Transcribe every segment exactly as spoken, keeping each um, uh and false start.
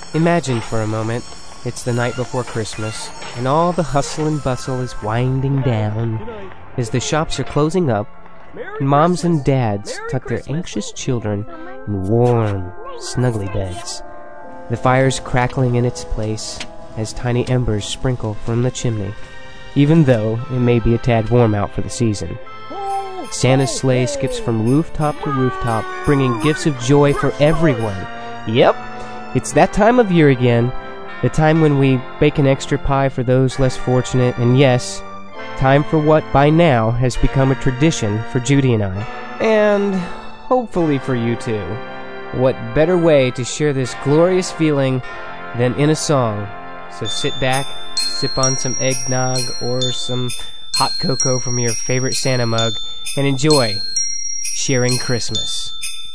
Imagine for a moment, it's the night before Christmas, and all the hustle and bustle is winding down as the shops are closing up, and moms and dads tuck their anxious children in warm, snuggly beds. The fire's crackling in its place as tiny embers sprinkle from the chimney, even though it may be a tad warm out for the season. Santa's sleigh skips from rooftop to rooftop, bringing gifts of joy for everyone. Yep, it's that time of year again, the time when we bake an extra pie for those less fortunate, and yes, time for what by now has become a tradition for Judy and I, and hopefully for you too. What better way to share this glorious feeling than in a song? So sit back, sip on some eggnog or some hot cocoa from your favorite Santa mug, and enjoy sharing Christmas.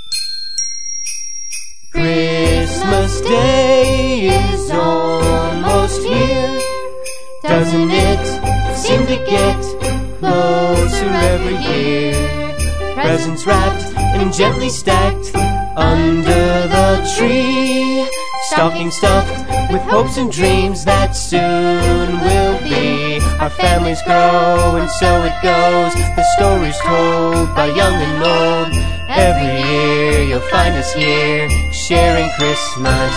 Christmas Day is almost here. Doesn't it seem to get closer every year? Presents wrapped and gently stacked under the tree, stocking stuffed with hopes and dreams that soon will be. Our families grow and so it goes, the stories told by young and old. Every year you'll find us here, sharing Christmas.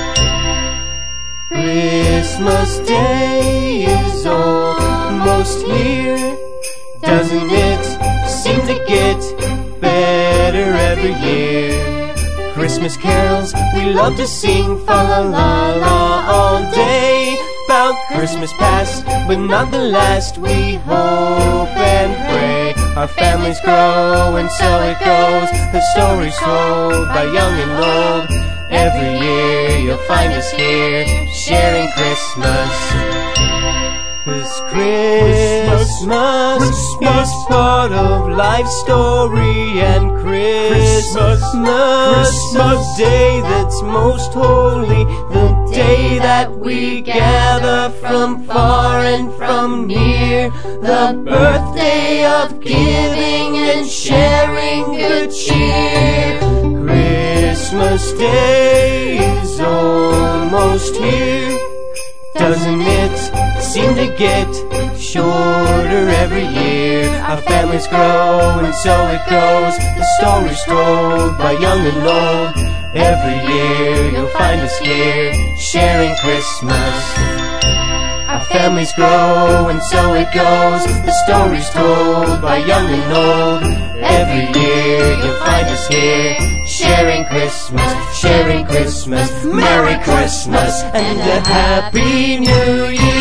Christmas Day is almost here. Doesn't it seem to get better every year? Christmas carols we love to sing, fa la la la all day. About Christmas past, but not the last, we hope and pray. Our families grow and so it goes, the stories told by young and old. Every year you'll find us here, sharing Christmas. This Christmas, Christmas is part of life's story, and Christmas, Christmas, Christmas Day that's most holy, the day that we gather from far and from near, the birthday of giving and sharing good cheer. Christmas Day is almost here. Doesn't it seem to get shorter every year? Our families grow and so it goes, the stories told by young and old. Every year you'll find us here, sharing Christmas. Our families grow and so it goes, the stories told by young and old. Every year you'll find us here, sharing Christmas, sharing Christmas. Merry Christmas and a Happy New Year.